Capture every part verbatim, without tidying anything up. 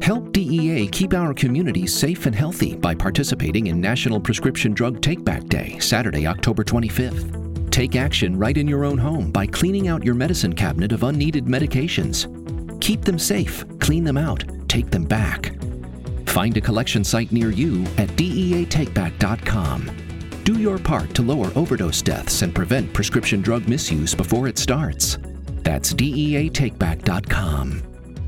Help D E A keep our communities safe and healthy by participating in National Prescription Drug Take-Back Day, Saturday, October twenty-fifth. Take action right in your own home by cleaning out your medicine cabinet of unneeded medications. Keep them safe, clean them out, take them back. Find a collection site near you at D E A take back dot com. Do your part to lower overdose deaths and prevent prescription drug misuse before it starts. That's D E A take back dot com.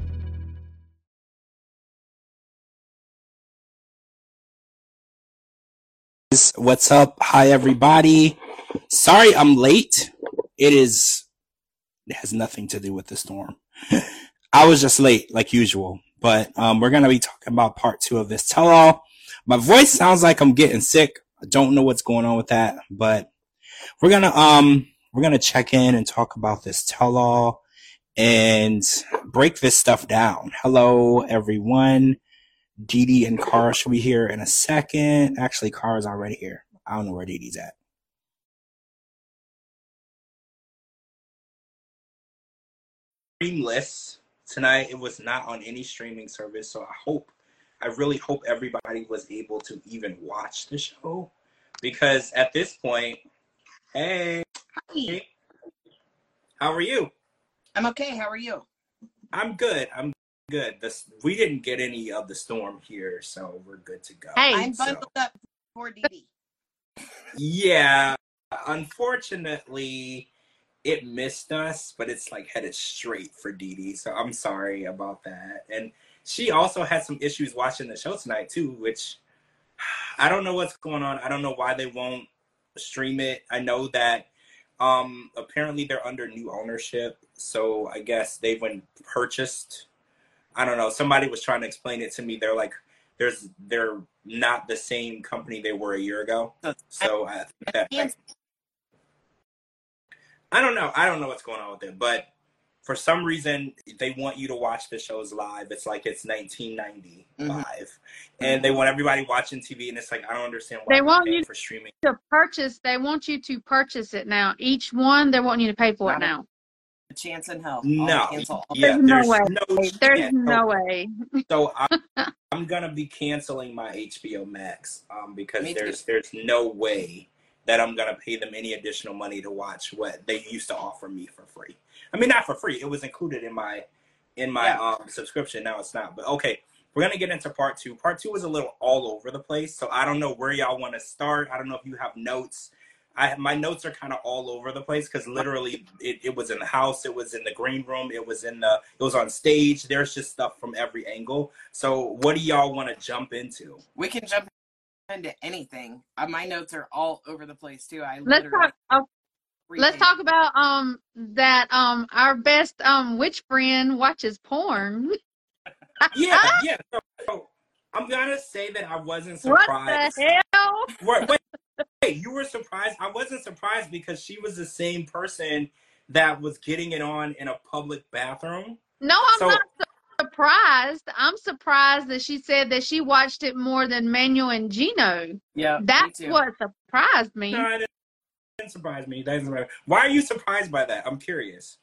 What's up? Hi, everybody. Sorry I'm late. It is, it has nothing to do with the storm. I was just late, like usual. But um, we're going to be talking about part two of this tell-all. My voice sounds like I'm getting sick. I don't know what's going on with that. But we're going to um we're going to check in and talk about this tell-all and break this stuff down. Hello, everyone. Dee Dee and Cara should be here in a second. Actually, Cara's already here. I don't know where Dee Dee's at. Streamless tonight. It was not on any streaming service, so I hope, I really hope everybody was able to even watch the show, because at this point, hey, Hi. how are you? I'm okay. How are you? I'm good. I'm good. This, we didn't get any of the storm here, so we're good to go. Hey, I'm so, bundled up for D D. yeah, unfortunately, it missed us, but it's like headed straight for Dee Dee, so I'm sorry about that. And she also had some issues watching the show tonight too, which I don't know what's going on. I don't know why they won't stream it. I know that um, apparently they're under new ownership, so I guess they've been purchased. I don't know. Somebody was trying to explain it to me. They're like, there's, they're not the same company they were a year ago. So I think that, like, I don't know. I don't know what's going on with it, but for some reason they want you to watch the shows live. It's like it's nineteen ninety mm-hmm. live, and they want everybody watching T V. And it's like, I don't understand why they want you for streaming to purchase. They want you to purchase it now. Each one, they want you to pay for Not it now. A chance in hell. No, there's yeah, there's no way. No there's chance. no so, way. so I'm, I'm gonna be canceling my H B O Max um, because there's there's no way that I'm gonna pay them any additional money to watch what they used to offer me for free. I mean, not for free. It was included in my in my yeah. um, subscription. Now it's not. But okay, we're gonna get into part two. Part two was a little all over the place, so I don't know where y'all want to start. I don't know if you have notes. I my notes are kind of all over the place because literally it, it was in the house, it was in the green room, it was in the it was on stage. There's just stuff from every angle. So what do y'all want to jump into? We can jump into anything. Uh, my notes are all over the place too. I let's talk. Oh, let's talk about um that um our best um witch friend watches porn. yeah, yeah. So, so I'm gonna say that I wasn't surprised. What the hell? Wait, wait, wait, you were surprised? I wasn't surprised because she was the same person that was getting it on in a public bathroom. No, I'm so, not surprised. I'm surprised that she said that she watched it more than Manuel and Gino. Yeah, that's what surprised me. No, it didn't surprise me. That doesn't matter. Why are you surprised by that? I'm curious.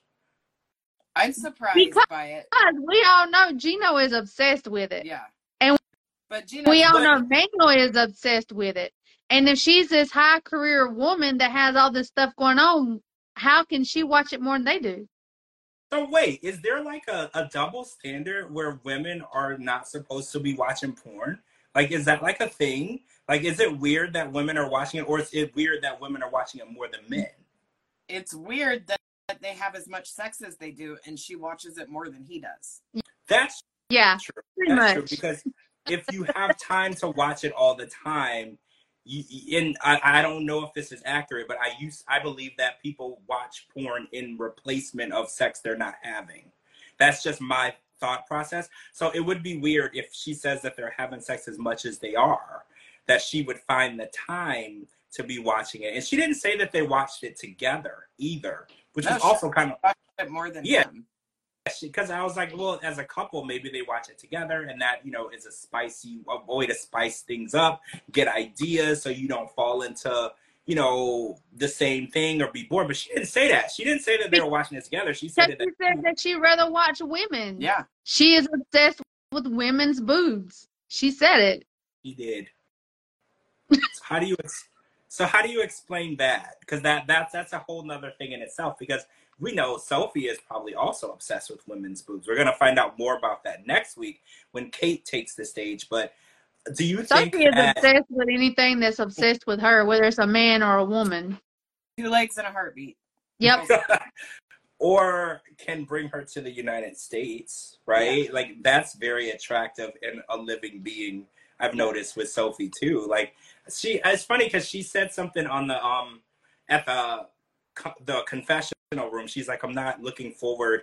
I'm surprised because by it. We all know Gino is obsessed with it. Yeah. And but Gino, we all but, know Manuel is obsessed with it. And if she's this high career woman that has all this stuff going on, how can she watch it more than they do? So wait, is there like a, a double standard where women are not supposed to be watching porn? Like, is that like a thing? Like, is it weird that women are watching it, or is it weird that women are watching it more than men? It's weird that they have as much sex as they do, and she watches it more than he does. That's yeah, true. Pretty That's much. true because if you have time to watch it all the time, you, and I, I don't know if this is accurate, but I use I believe that people watch porn in replacement of sex they're not having. That's just my thought process. So it would be weird if she says that they're having sex as much as they are, that she would find the time to be watching it. And she didn't say that they watched it together either, which no, is also kind of watched it more than yeah. him. Because I was like, well, as a couple, maybe they watch it together, and that, you know, is a spicy a way to spice things up, get ideas, so you don't fall into, you know, the same thing or be bored. But she didn't say that. She didn't say that they were watching it together. She said, she that, said that she'd rather watch women. Yeah, she is obsessed with women's boobs. She said it. He did. So how do you ex- so how do you explain that? Because that that's that's a whole nother thing in itself. Because we know Sophie is probably also obsessed with women's boobs. We're gonna find out more about that next week when Kate takes the stage. But do you Sophie think is that obsessed with anything that's obsessed with her, whether it's a man or a woman. Two legs and a heartbeat. Yep. or can bring her to the United States, right? Yeah. Like that's very attractive in a living being. I've noticed with Sophie too. Like she, it's funny because she said something on the um at the the confessional room. She's like, I'm not looking forward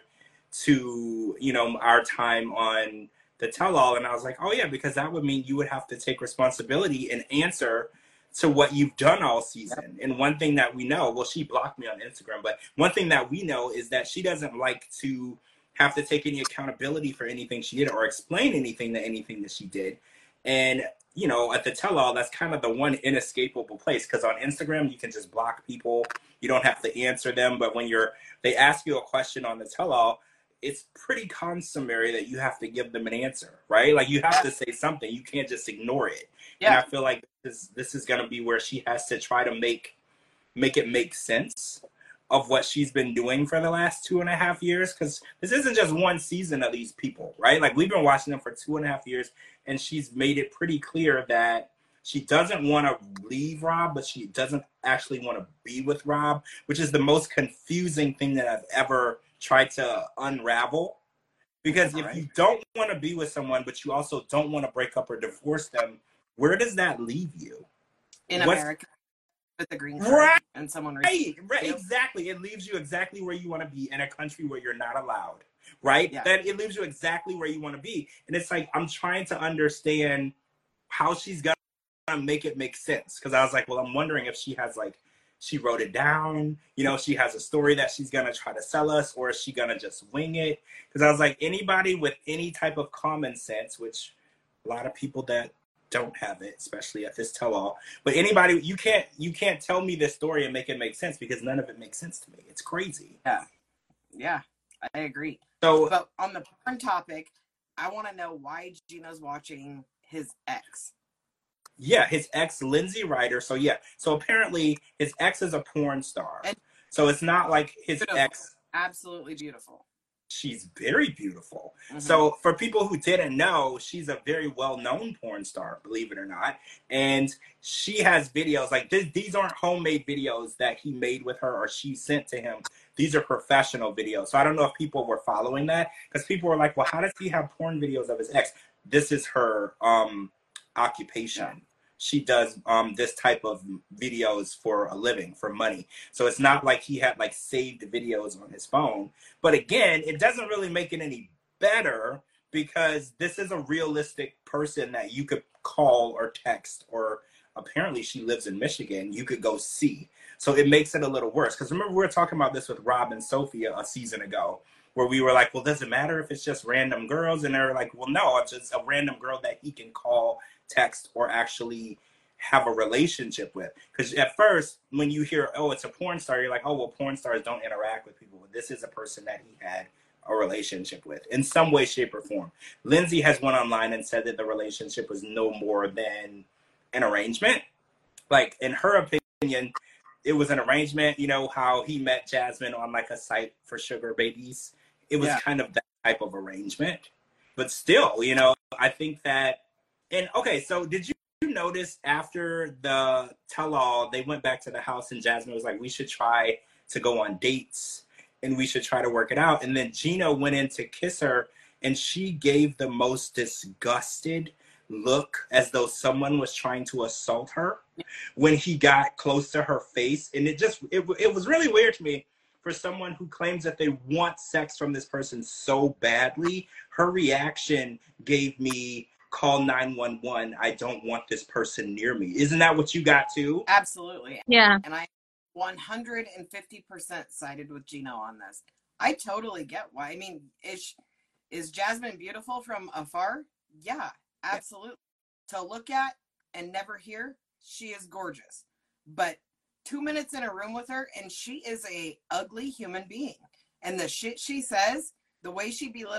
to you know our time on the tell-all, and I was like, oh yeah, because that would mean you would have to take responsibility and answer to what you've done all season. And one thing that we know, well, she blocked me on Instagram, but one thing that we know is that she doesn't like to have to take any accountability for anything she did or explain anything to anything that she did. And, you know, at the tell-all, that's kind of the one inescapable place, because on Instagram, you can just block people. You don't have to answer them. But when you're, they ask you a question on the tell-all, it's pretty customary that you have to give them an answer, right? Like you have to say something. You can't just ignore it. Yeah. And I feel like this, this is going to be where she has to try to make, make it make sense of what she's been doing for the last two and a half years. Because this isn't just one season of these people, right? Like we've been watching them for two and a half years, and she's made it pretty clear that she doesn't want to leave Rob, but she doesn't actually want to be with Rob, which is the most confusing thing that I've ever tried to unravel. Because if you don't want to be with someone, but you also don't want to break up or divorce them, where does that leave you? In What's, America, with the green card, right, and someone right, right, exactly. It leaves you exactly where you want to be in a country where you're not allowed, right? Yeah. That it leaves you exactly where you want to be, and it's like I'm trying to understand how she's gonna make it make sense. Because I was like, well, I'm wondering if she has like. She wrote it down, you know, she has a story that she's going to try to sell us, or is she going to just wing it? Because I was like, anybody with any type of common sense, which a lot of people that don't have it, especially at this tell-all, but anybody, you can't, you can't tell me this story and make it make sense, because none of it makes sense to me. It's crazy. Yeah. Yeah, I agree. So, but on the porn topic, I want to know why Gino's watching his ex. Yeah, his ex, Lindsay Ryder. So yeah, so apparently his ex is a porn star. And so it's not like his beautiful. ex. Absolutely beautiful. She's very beautiful. Mm-hmm. So for people who didn't know, she's a very well-known porn star, believe it or not. And she has videos like this. These aren't homemade videos that he made with her or she sent to him. These are professional videos. So I don't know if people were following that, because people were like, well, how does he have porn videos of his ex? This is her um, occupation. Yeah. She does um, this type of videos for a living, for money. So it's not like he had like saved videos on his phone. But again, it doesn't really make it any better, because this is a realistic person that you could call or text, or apparently she lives in Michigan, you could go see. So it makes it a little worse. Because remember, we were talking about this with Rob and Sophia a season ago, where we were like, well, does it matter if it's just random girls? And they were like, well, no, it's just a random girl that he can call, text, or actually have a relationship with. Because at first, when you hear, oh, it's a porn star, you're like, oh, well, porn stars don't interact with people. This is a person that he had a relationship with in some way, shape, or form. Lindsay has went online and said that the relationship was no more than an arrangement. Like, in her opinion, it was an arrangement. You know how he met Jasmine on like a site for sugar babies? It was yeah. kind of that type of arrangement. But still, you know, I think that, and okay, so did you notice after the tell-all, they went back to the house and Jasmine was like, we should try to go on dates and we should try to work it out. And then Gino went in to kiss her and she gave the most disgusted look, as though someone was trying to assault her when he got close to her face. And it just, it, it was really weird to me, for someone who claims that they want sex from this person so badly. Her reaction gave me, call nine one one, I don't want this person near me. Isn't that what you got too? Absolutely. Yeah. And I one hundred fifty percent sided with Gino on this. I totally get why. I mean, is, is Jasmine beautiful from afar? Yeah, absolutely. To look at and never hear, she is gorgeous. But two minutes in a room with her and she is a ugly human being. And the shit she says, the way she belittles him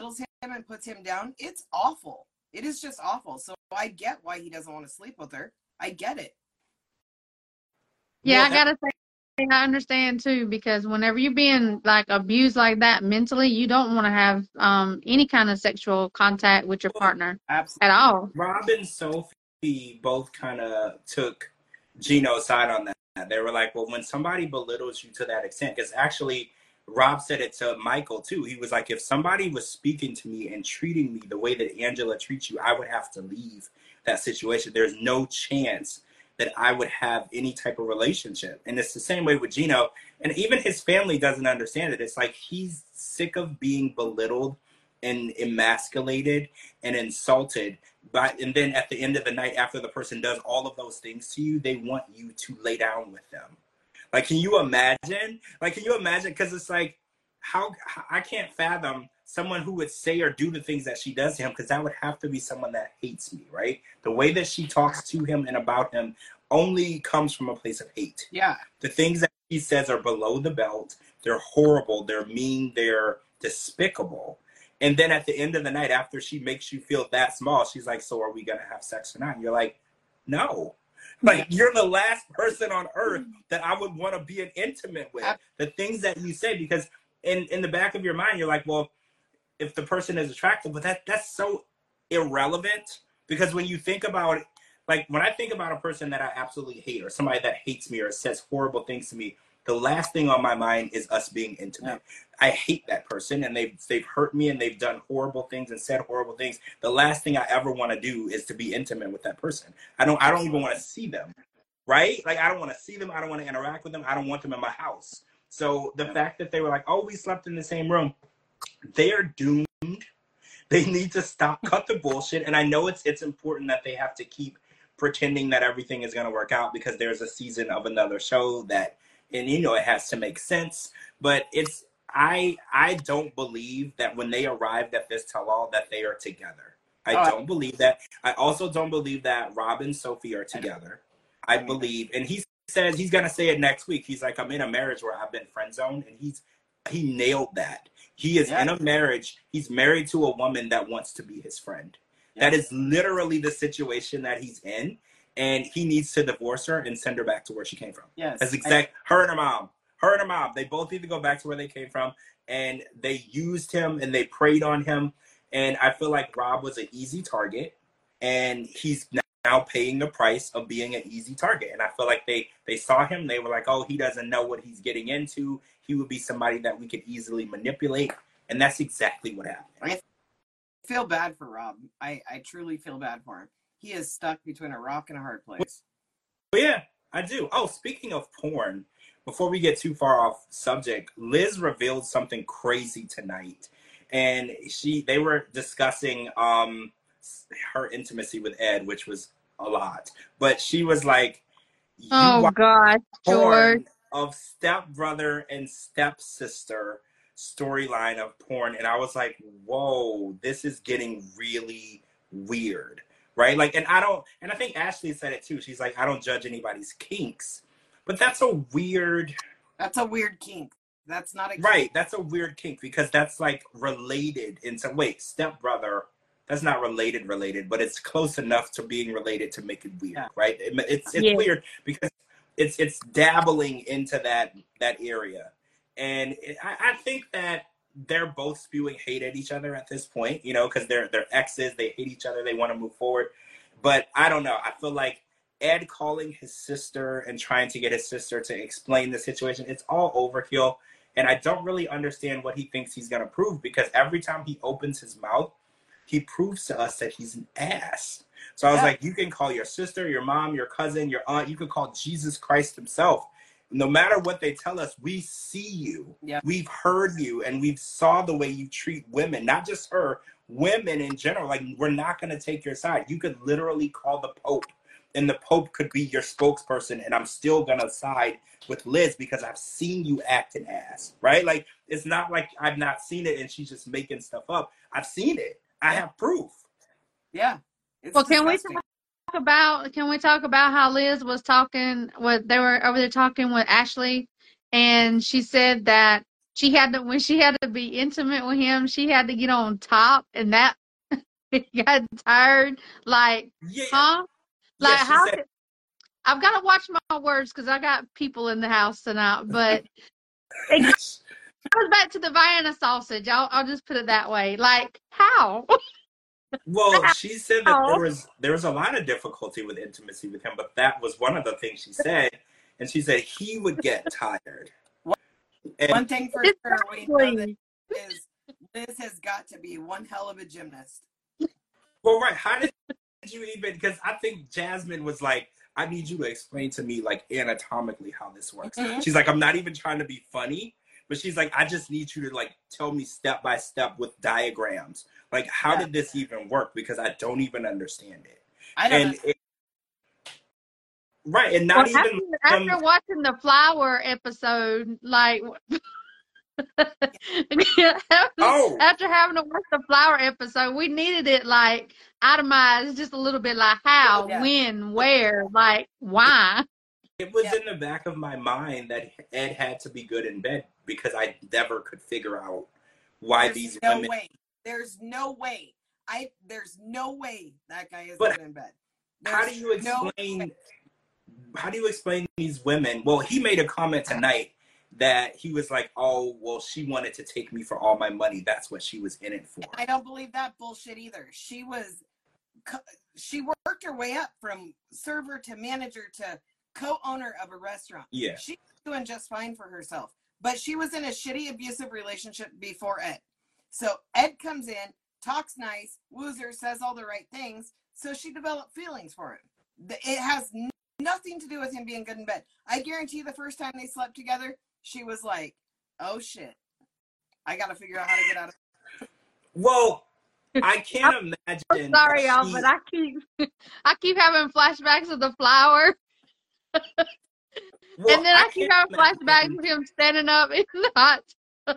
and puts him down, it's awful. It is just awful. So I get why he doesn't want to sleep with her. I get it. Yeah, well, I gotta say, I understand too, because whenever you're being like abused like that mentally, you don't want to have um any kind of sexual contact with your partner. Absolutely. At all. Rob and Sophie both kind of took Gino's side on that. They were like, well, when somebody belittles you to that extent, because actually Rob said it to Michael too. He was like, if somebody was speaking to me and treating me the way that Angela treats you, I would have to leave that situation. There's no chance that I would have any type of relationship. And it's the same way with Gino. And even his family doesn't understand it. It's like he's sick of being belittled and emasculated and insulted. But, and then at the end of the night, after the person does all of those things to you, they want you to lay down with them. Like, can you imagine? Like, can you imagine? Because it's like, how, I can't fathom someone who would say or do the things that she does to him, because that would have to be someone that hates me, right? The way that she talks to him and about him only comes from a place of hate. Yeah. The things that he says are below the belt. They're horrible. They're mean. They're despicable. And then at the end of the night, after she makes you feel that small, she's like, so are we going to have sex or not? And you're like, no. Like, you're the last person on earth that I would want to be an intimate with. The things that you say, because in, in the back of your mind, you're like, well, if the person is attractive, but that that's so irrelevant, because when you think about it, like when I think about a person that I absolutely hate, or somebody that hates me or says horrible things to me, the last thing on my mind is us being intimate. Yeah. I hate that person, and they've they've hurt me, and they've done horrible things and said horrible things. The last thing I ever want to do is to be intimate with that person. I don't I don't even want to see them, right? Like, I don't want to see them. I don't want to interact with them. I don't want them in my house. So the fact that they were like, oh, we slept in the same room, they are doomed. They need to stop, cut the bullshit. And I know it's it's important that they have to keep pretending that everything is going to work out, because there's a season of another show that, and you know, it has to make sense. But it's, I I don't believe that when they arrived at this tell-all that they are together. I oh, don't believe that. I also don't believe that Rob and Sophie are together. I believe, and he says he's going to say it next week. He's like, I'm in a marriage where I've been friend zoned, and he's he nailed that. He is yeah. in a marriage. He's married to a woman that wants to be his friend. Yeah. That is literally the situation that he's in. And he needs to divorce her and send her back to where she came from. Yes. That's exact. I, her and her mom. Her and her mom. They both need to go back to where they came from. And they used him and they preyed on him. And I feel like Rob was an easy target. And he's now paying the price of being an easy target. And I feel like they, they saw him. They were like, oh, he doesn't know what he's getting into. He would be somebody that we could easily manipulate. And that's exactly what happened. I feel bad for Rob. I, I truly feel bad for him. He is stuck between a rock and a hard place. Well, yeah, I do. Oh, speaking of porn, before we get too far off subject, Liz revealed something crazy tonight. And she they were discussing um, her intimacy with Ed, which was a lot. But she was like, you oh, God, George. Of stepbrother and stepsister storyline of porn. And I was like, whoa, this is getting really weird. Right? Like, and I don't, and I think Ashley said it too. She's like, I don't judge anybody's kinks, but that's a weird. That's a weird kink. That's not a kink. Right. That's a weird kink, because that's like related in some, wait, stepbrother, that's not related, related, but it's close enough to being related to make it weird. Yeah. Right. It, it's, it's yeah. weird because it's, it's dabbling into that, that area. And it, I, I think that they're both spewing hate at each other at this point, you know, because they're, they're exes, they hate each other, they want to move forward. But I don't know. I feel like Ed calling his sister and trying to get his sister to explain the situation, it's all overkill. And I don't really understand what he thinks he's going to prove, because every time he opens his mouth, he proves to us that he's an ass. So I was yeah. like, you can call your sister, your mom, your cousin, your aunt, you could call Jesus Christ himself. No matter what they tell us, we see you. Yep. We've heard you, and we've saw the way you treat women, not just her, women in general. Like, we're not going to take your side. You could literally call the Pope, and the Pope could be your spokesperson, and I'm still going to side with Liz because I've seen you act an ass, right? Like, it's not like I've not seen it and she's just making stuff up. I've seen it. I have proof. Yeah. Well, can we talk about can we talk about how Liz was talking what they were over there talking with Ashley, and she said that she had to when she had to be intimate with him, she had to get on top, and that got tired. Like, Yeah, huh? yeah. Like, She how said, could I've got to watch my words because I got people in the house tonight. But it goes back to the Vienna sausage. I'll I'll just put it that way. Like, how? well, she said that there How? was there was a lot of difficulty with intimacy with him, but that was one of the things she said, and she said he would get tired. And One thing for sure we know that Exactly. is Liz has got to be one hell of a gymnast. well, right, how did you even? Because I think Jasmine was like, I need you to explain to me like anatomically how this works. Mhm. She's like, I'm not even trying to be funny, but she's like, I just need you to like tell me step by step with diagrams. Like, how Yeah. did this even work? Because I don't even understand it. I don't And know. it, right, and Well, not even after, them. after watching the flower episode, like Oh, after having to watch the flower episode, we needed it like itemized just a little bit, like how, Yeah. when, where, like why. it was Yeah. in the back of my mind that Ed had to be good in bed because I never could figure out why There's these no women. way. There's no way. I there's no way that guy is But good in bed. How There's do you no explain? way. How do you explain these women? Well, he made a comment tonight that he was like, "Oh, well, she wanted to take me for all my money. That's what she was in it for." I don't believe that bullshit either. She was, co- she worked her way up from server to manager to co-owner of a restaurant. Yeah. She's doing just fine for herself. But she was in a shitty abusive relationship before Ed. So Ed comes in, talks nice, woos her, says all the right things. So she developed feelings for him. The- It has n- nothing to do with him being good in bed. I guarantee the first time they slept together, she was like, oh shit, I got to figure out how to get out of Well, I can't imagine. I'm sorry, that y'all, she- but I keep I keep having flashbacks of the flower, well, and then I, keep can't having flashbacks imagine- of him standing up in the hot tub.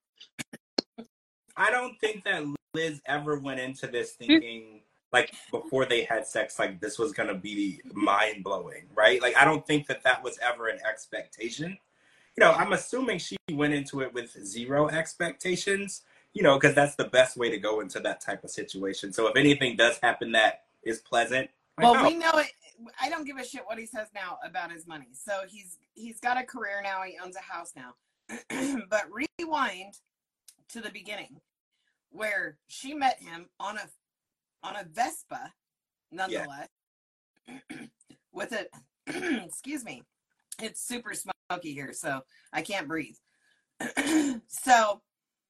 I don't think that Liz ever went into this thinking like before they had sex, like this was gonna be mind blowing, right? Like I don't think that that was ever an expectation. You know, I'm assuming she went into it with zero expectations. You know, because that's the best way to go into that type of situation. So if anything does happen that is pleasant, like, Well, oh, we know it. I don't give a shit what he says now about his money. So he's he's got a career now. He owns a house now. But rewind to the beginning, where she met him on a on a Vespa, nonetheless, with a excuse me, it's super smoky here, so I can't breathe. So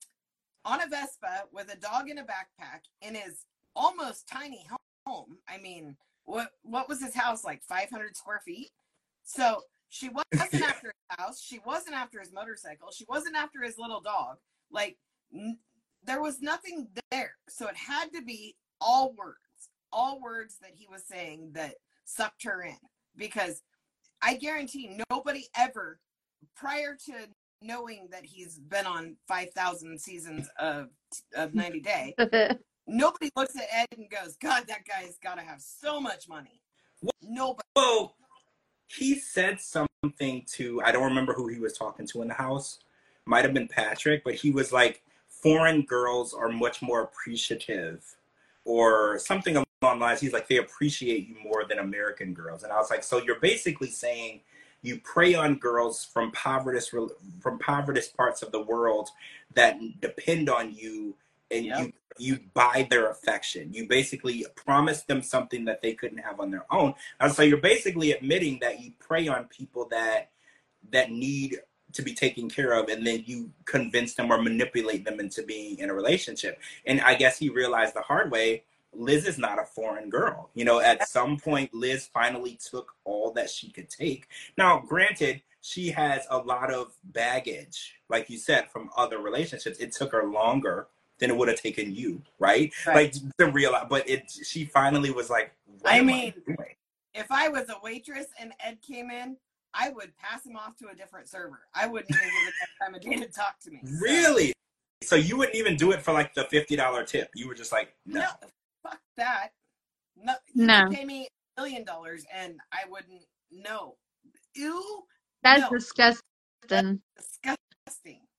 on a Vespa with a dog in a backpack in his almost tiny home. I mean, what what was his house, like five hundred square feet? So she wasn't after his house. She wasn't after his motorcycle. She wasn't after his little dog. Like, n- there was nothing there. So it had to be all words, all words that he was saying that sucked her in. Because I guarantee nobody ever, prior to knowing that he's been on five thousand seasons of of ninety Day, nobody looks at Ed and goes, God, that guy's got to have so much money. Nobody. well, he said something to, I don't remember who he was talking to in the house. Might have been Patrick, but he was like, foreign girls are much more appreciative or something along the lines. He's like, they appreciate you more than American girls. And I was like, so you're basically saying you prey on girls from poverty from poverty parts of the world that depend on you, and Yep. you you buy their affection. You basically promise them something that they couldn't have on their own. And so you're basically admitting that you prey on people that that need to be taken care of, and then you convince them or manipulate them into being in a relationship. And I guess he realized the hard way, Liz is not a foreign girl. You know, at some point, Liz finally took all that she could take. Now, granted, she has a lot of baggage, like you said, from other relationships. It took her longer than it would have taken you, right? Right. Like to realize, but it. She finally was like, what I am mean, I doing? If I was a waitress and Ed came in, I would pass him off to a different server. I wouldn't even give it that time of day to talk to me. So, Really? So you wouldn't even do it for like the fifty dollar tip? You were just like, no. no, fuck that. No, you No. could pay me a million dollars and I wouldn't. No. Ew. That's No. disgusting. Disgusting.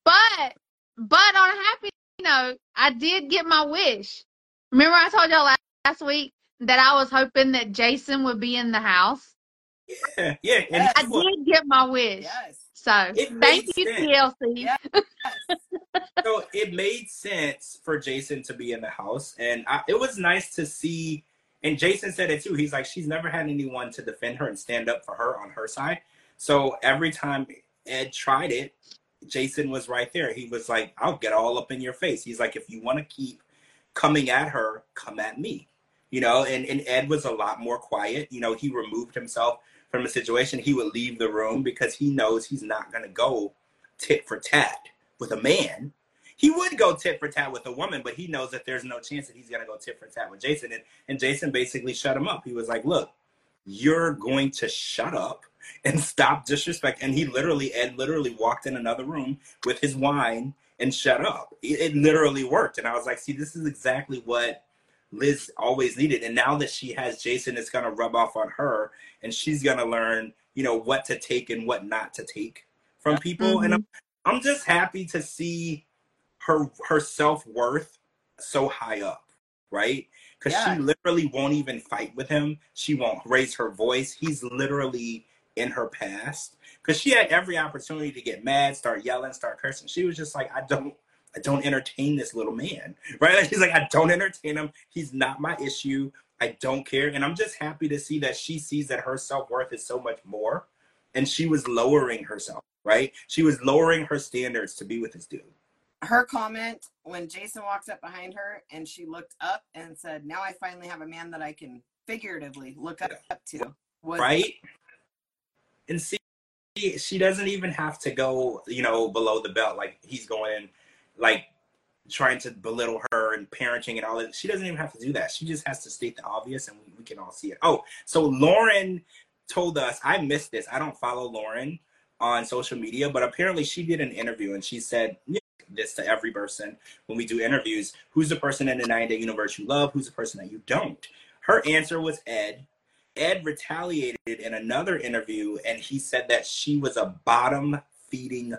But, but on a happy note, I did get my wish. Remember I told y'all last, last week that I was hoping that Jason would be in the house? Yeah, yeah. And Yes. I did get my wish. Yes. So, it thank made you, sense. T L C. Yes. So it made sense for Jason to be in the house. And I, it was nice to see, and Jason said it too. He's like, she's never had anyone to defend her and stand up for her on her side. So every time Ed tried it, Jason was right there. He was like, I'll get all up in your face. He's like, if you want to keep coming at her, come at me. You know, and, and Ed was a lot more quiet. You know, he removed himself from the situation. He would leave the room because he knows he's not going to go tit for tat with a man. He would go tit for tat with a woman, but he knows that there's no chance that he's going to go tit for tat with Jason. And, and Jason basically shut him up. He was like, look, you're going to shut up and stop disrespect. And he literally, Ed literally walked in another room with his wine and shut up. It, it literally worked. And I was like, see, this is exactly what Liz always needed. And now that she has Jason, it's going to rub off on her, and she's going to learn, you know, what to take and what not to take from people. Mm-hmm. And I'm, I'm just happy to see her, her self-worth so high up, right? Because yeah. she literally won't even fight with him. She won't raise her voice. He's literally in her past, because she had every opportunity to get mad, start yelling, start cursing. She was just like, I don't, I don't entertain this little man, right? Like, she's like, I don't entertain him. He's not my issue. I don't care. And I'm just happy to see that she sees that her self-worth is so much more. And she was lowering herself, right? She was lowering her standards to be with this dude. Her comment when Jason walked up behind her and she looked up and said, now I finally have a man that I can figuratively look up, up to. Was right? And see, she doesn't even have to go, you know, below the belt. Like he's going, like trying to belittle her and parenting and all that. She doesn't even have to do that. She just has to state the obvious, and we, we can all see it. Oh, so Lauren told us, I missed this. I don't follow Lauren on social media, but apparently she did an interview and she said this to every person when we do interviews: who's the person in the nine day universe you love? Who's the person that you don't? Her answer was Ed. Ed retaliated in another interview, and he said that she was a bottom feeding,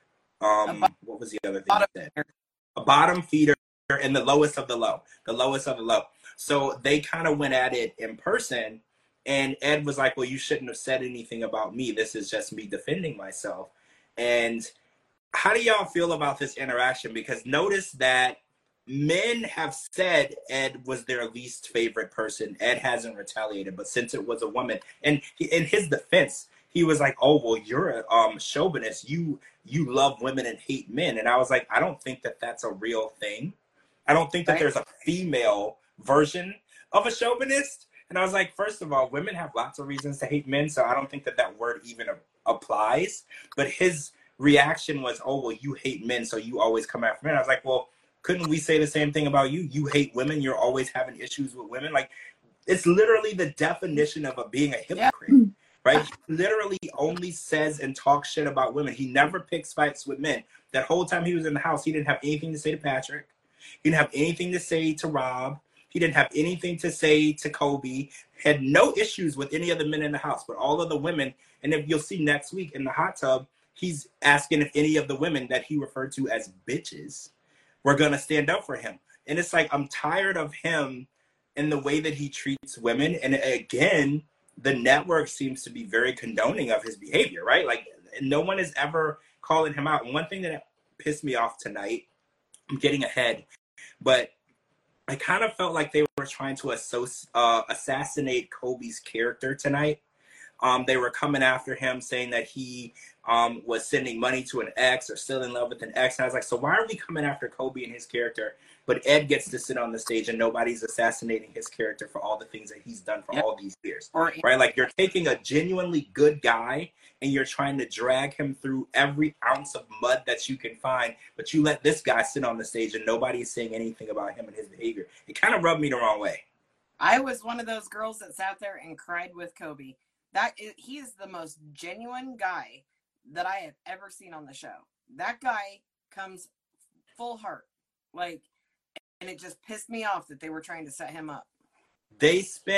um, what was the other thing he said? A bottom feeder and the lowest of the low, the lowest of the low. So they kind of went at it in person, and Ed was like, well, you shouldn't have said anything about me. This is just me defending myself. And how do y'all feel about this interaction? Because notice that men have said Ed was their least favorite person. Ed hasn't retaliated, but since it was a woman, and he, in his defense, he was like, oh, well, you're a um, chauvinist. You you love women and hate men. And I was like, I don't think that that's a real thing. I don't think that right. there's a female version of a chauvinist. And I was like, first of all, women have lots of reasons to hate men, so I don't think that that word even a- applies. But his reaction was, oh, well, you hate men, so you always come after men. I was like, well, couldn't we say the same thing about you? You hate women. You're always having issues with women. Like, it's literally the definition of a, being a hypocrite. Yeah. Right? He literally only says and talks shit about women. He never picks fights with men. That whole time he was in the house, he didn't have anything to say to Patrick. He didn't have anything to say to Rob. He didn't have anything to say to Kobe. Had no issues with any of the men in the house, but all of the women. And if you'll see next week in the hot tub, he's asking if any of the women that he referred to as bitches were going to stand up for him. And it's like, I'm tired of him and the way that he treats women. And again, the network seems to be very condoning of his behavior, right? Like, no one is ever calling him out. And one thing that pissed me off tonight, I'm getting ahead, but I kind of felt like they were trying to associ- uh, assassinate Kobe's character tonight. Um, they were coming after him, saying that he um, was sending money to an ex or still in love with an ex. And I was like, so why are we coming after Kobe and his character? But Ed gets to sit on the stage and nobody's assassinating his character for all the things that he's done for yep. all these years, or, right? Like, you're taking a genuinely good guy and you're trying to drag him through every ounce of mud that you can find, but you let this guy sit on the stage and nobody's saying anything about him and his behavior. It kind of rubbed me the wrong way. I was one of those girls that sat there and cried with Kobe. That is, he is the most genuine guy that I have ever seen on the show. That guy comes full heart, like, and it just pissed me off that they were trying to set him up. They spent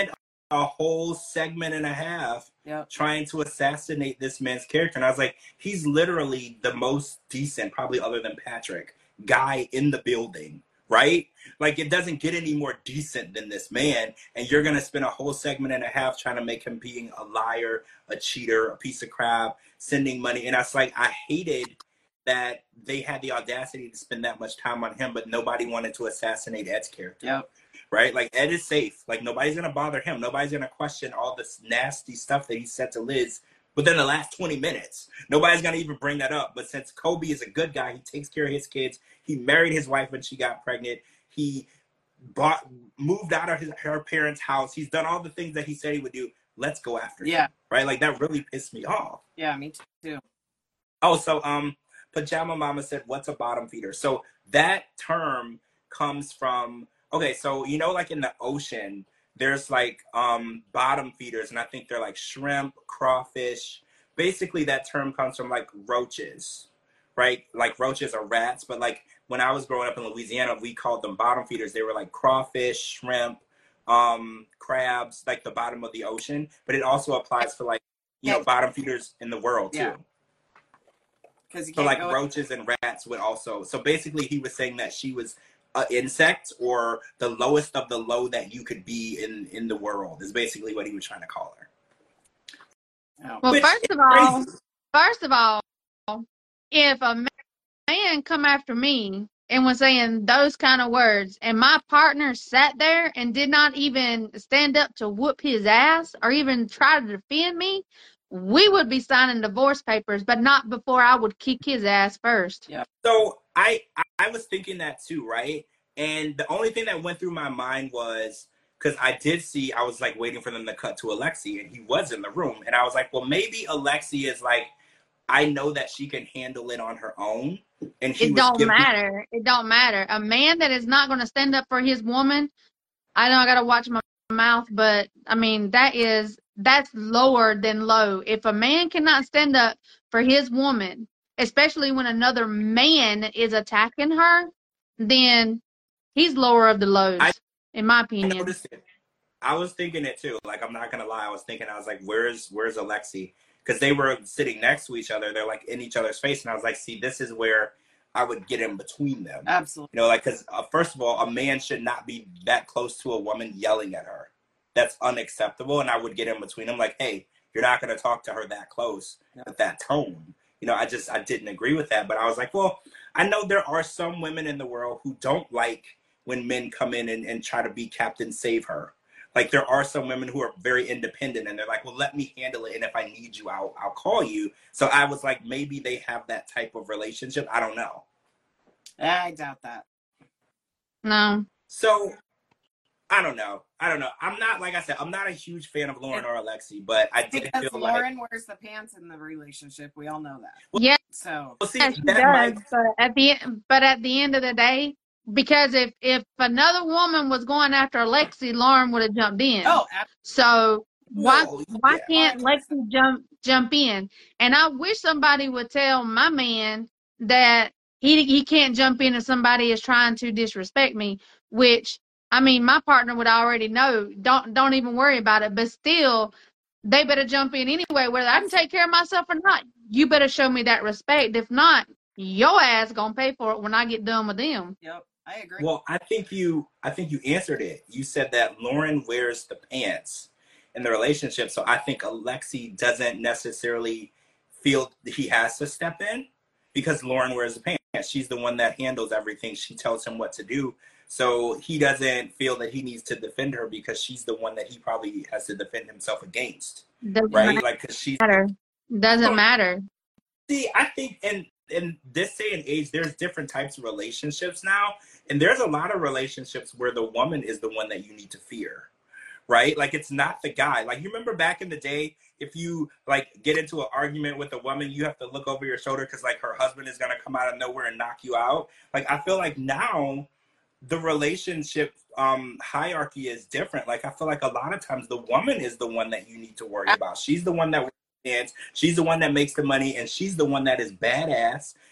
a whole segment and a half yep. trying to assassinate this man's character. And I was like, he's literally the most decent, probably other than Patrick, guy in the building, right? Like, it doesn't get any more decent than this man. And you're going to spend a whole segment and a half trying to make him being a liar, a cheater, a piece of crap, sending money. And I was like, I hated that they had the audacity to spend that much time on him, but nobody wanted to assassinate Ed's character. Yep. Right? Like, Ed is safe. Like, nobody's going to bother him. Nobody's going to question all this nasty stuff that he said to Liz within the last twenty minutes. Nobody's going to even bring that up. But since Kobe is a good guy, he takes care of his kids. He married his wife when she got pregnant. He bought, moved out of his, her parents' house. He's done all the things that he said he would do. Let's go after him. Yeah. Right? Like, that really pissed me off. Yeah, me too. Oh, so, um, Pajama Mama said, what's a bottom feeder? So that term comes from, okay, so, you know, like in the ocean, there's like um, bottom feeders, and I think they're like shrimp, crawfish. Basically, that term comes from like roaches, right? Like roaches are rats, but like when I was growing up in Louisiana, we called them bottom feeders. They were like crawfish, shrimp, um, crabs, like the bottom of the ocean. But it also applies for like, you know, bottom feeders in the world too. Yeah. You so like roaches and rats would also, so basically he was saying that she was an insect or the lowest of the low that you could be in, in the world is basically what he was trying to call her. Oh. Well, Which first of all, crazy. first of all, if a man come after me and was saying those kind of words and my partner sat there and did not even stand up to whoop his ass or even try to defend me, we would be signing divorce papers, but not before I would kick his ass first. Yeah. So I, I was thinking that too, right? And the only thing that went through my mind was, because I did see, I was like waiting for them to cut to Alexi, and he was in the room. And I was like, well, maybe Alexi is like, I know that she can handle it on her own. And he it don't matter. It don't matter. A man that is not going to stand up for his woman, I know I got to watch my mouth, but I mean, that is, that's lower than low. If a man cannot stand up for his woman, especially when another man is attacking her, then he's lower of the lows, I, in my opinion. I noticed it. I was thinking it too. Like, I'm not going to lie. I was thinking, I was like, where's, where's Alexi? Because they were sitting next to each other. They're like in each other's face. And I was like, see, this is where I would get in between them. Absolutely. You know, like, because uh, first of all, a man should not be that close to a woman yelling at her. That's unacceptable. And I would get in between them like, hey, you're not going to talk to her that close yeah. with that tone. You know, I just, I didn't agree with that. But I was like, well, I know there are some women in the world who don't like when men come in and, and try to be Captain Save Her. Like, there are some women who are very independent and they're like, well, let me handle it. And if I need you, I'll, I'll call you. So I was like, maybe they have that type of relationship. I don't know. I doubt that. No. So I don't know. I don't know. I'm not, like I said, I'm not a huge fan of Lauren or Alexi, but I did because feel Lauren like wears the pants in the relationship. We all know that. Well, yeah. So well, see, yeah, she that does, might... but at the but at the end of the day, because if if another woman was going after Alexi, Lauren would have jumped in. Oh, absolutely. So why Whoa, why yeah. can't Lexi jump jump in? And I wish somebody would tell my man that he he can't jump in if somebody is trying to disrespect me, which I mean my partner would already know. Don't don't even worry about it. But still, they better jump in anyway, whether I can take care of myself or not. You better show me that respect. If not, your ass gonna pay for it when I get done with them. Yep, I agree. Well, I think you I think you answered it. You said that Lauren wears the pants in the relationship. So I think Alexi doesn't necessarily feel he has to step in because Lauren wears the pants. She's the one that handles everything. She tells him what to do. So he doesn't feel that he needs to defend her because she's the one that he probably has to defend himself against. Doesn't right? Matter. Like, because she's... Matter. Doesn't matter. See, I think in, in this day and age, there's different types of relationships now. And there's a lot of relationships where the woman is the one that you need to fear. Right? Like, it's not the guy. Like, you remember back in the day, if you, like, get into an argument with a woman, you have to look over your shoulder because, like, her husband is going to come out of nowhere and knock you out. Like, I feel like now the relationship um, hierarchy is different. Like, I feel like a lot of times the woman is the one that you need to worry about. She's the one that wears the dance. She's the one that makes the money, and she's the one that is badass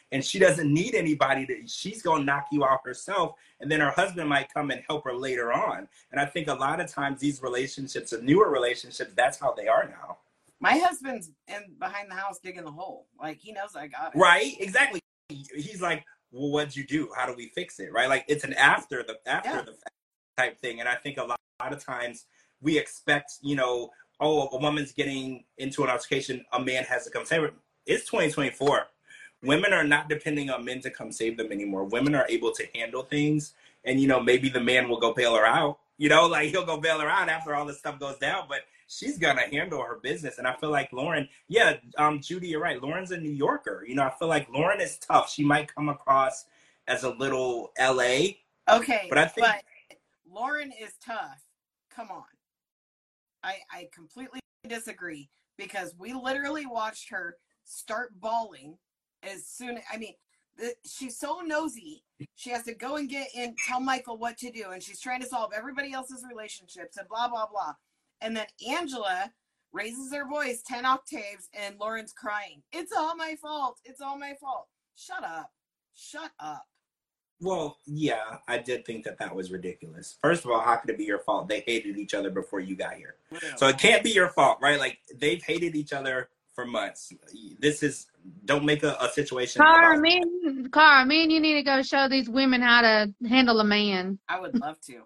and she doesn't need anybody to, she's going to knock you out herself. And then her husband might come and help her later on. And I think a lot of times these relationships, the newer relationships, that's how they are now. My husband's in behind the house digging the hole. Like, he knows I got it. Right? Exactly. He's like, well, what'd you do? How do we fix it? Right? Like, it's an after the after yeah. the fact type thing. And I think a lot, a lot of times we expect, you know, oh, a woman's getting into an altercation, a man has to come save her. It's twenty twenty-four. Women are not depending on men to come save them anymore. Women are able to handle things. And, you know, maybe the man will go bail her out. You know, like, he'll go bail her out after all this stuff goes down. But she's going to handle her business. And I feel like Lauren, yeah, um, Judy, you're right. Lauren's a New Yorker. You know, I feel like Lauren is tough. She might come across as a little L A. Okay, but I think but Lauren is tough. Come on. I, I completely disagree, because we literally watched her start bawling as soon, I mean, the, she's so nosy. She has to go and get in, tell Michael what to do. And she's trying to solve everybody else's relationships and blah, blah, blah. And then Angela raises her voice ten octaves and Lauren's crying. It's all my fault. It's all my fault. Shut up. Shut up. Well, yeah, I did think that that was ridiculous. First of all, how could it be your fault? They hated each other before you got here. So it can't be your fault, right? Like, they've hated each other for months. This is, don't make a, a situation. Cara, me, Cara, me and you need to go show these women how to handle a man. I would love to.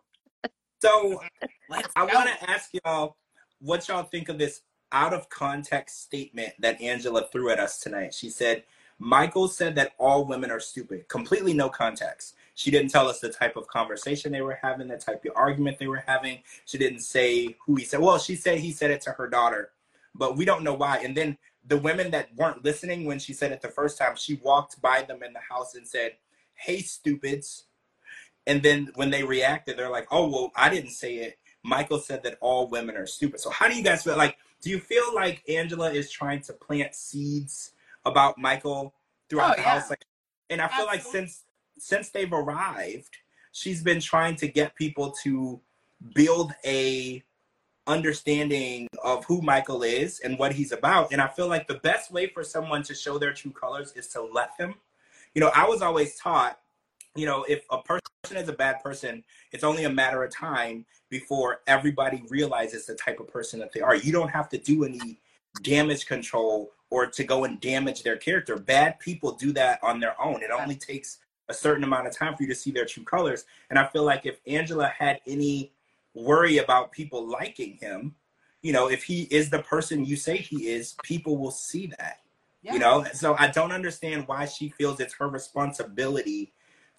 So Let's I go. want to ask y'all what y'all think of this out of context statement that Angela threw at us tonight. She said, Michael said that all women are stupid. Completely no context. She didn't tell us the type of conversation they were having, the type of argument they were having. She didn't say who he said. Well, she said he said it to her daughter, but we don't know why. And then the women that weren't listening when she said it the first time, she walked by them in the house and said, hey, stupids. And then when they reacted, they're like, oh, well, I didn't say it. Michael said that all women are stupid. So how do you guys feel? Like, do you feel like Angela is trying to plant seeds about Michael throughout oh, the yeah. house? Like, and I feel Absolutely. like since since they've arrived, she's been trying to get people to build a understanding of who Michael is and what he's about. And I feel like the best way for someone to show their true colors is to let them. You know, I was always taught, you know, if a person is a bad person, it's only a matter of time before everybody realizes the type of person that they are. You don't have to do any damage control or to go and damage their character. Bad people do that on their own. It only takes a certain amount of time for you to see their true colors. And I feel like if Angela had any worry about people liking him, you know, if he is the person you say he is, people will see that. Yeah. You know, so I don't understand why she feels it's her responsibility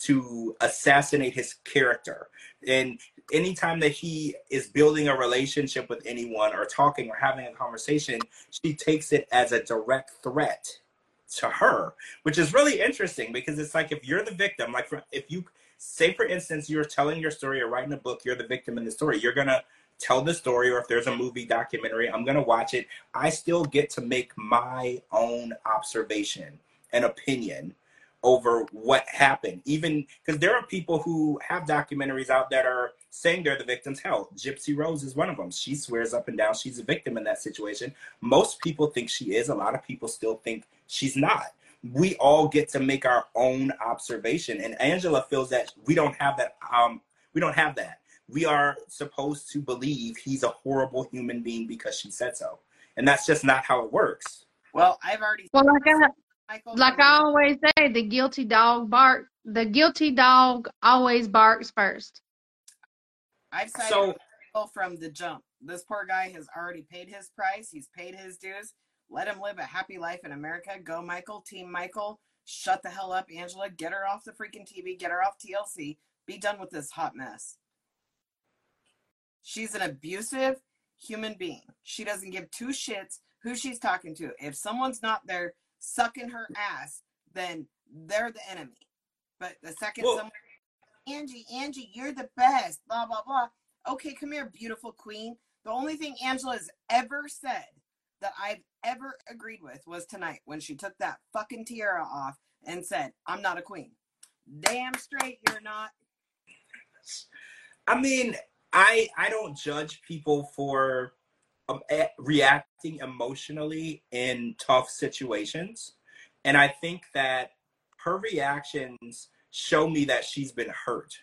to assassinate his character. And anytime that he is building a relationship with anyone or talking or having a conversation, she takes it as a direct threat to her, which is really interesting, because it's like, if you're the victim, like for, if you say, for instance, you're telling your story or writing a book, you're the victim in the story, you're going to tell the story, or if there's a movie documentary, I'm going to watch it. I still get to make my own observation and opinion over what happened, even because there are people who have documentaries out that are saying they're the victims. Hell, Gypsy Rose is one of them. She swears up and down she's a victim in that situation. Most people think she is. A lot of people still think she's not. We all get to make our own observation, and Angela feels that we don't have that. Um, we don't have that. We are supposed to believe he's a horrible human being because she said so, and that's just not how it works. Well, I've already. Well, like I, Michael like I always say, the guilty dog bark. The guilty dog always barks first. I've sided So- with Michael from the jump. This poor guy has already paid his price. He's paid his dues. Let him live a happy life in America. Go, Michael. Team Michael. Shut the hell up, Angela. Get her off the freaking T V. Get her off T L C. Be done with this hot mess. She's an abusive human being. She doesn't give two shits who she's talking to. If someone's not there sucking her ass, then they're the enemy. But the second Well- someone, Angie, Angie, you're the best, blah, blah, blah. Okay, come here, beautiful queen. The only thing Angela has ever said that I've ever agreed with was tonight when she took that fucking tiara off and said, I'm not a queen. Damn straight you're not. I mean, I I don't judge people for um, eh, reacting emotionally in tough situations. And I think that her reactions show me that she's been hurt.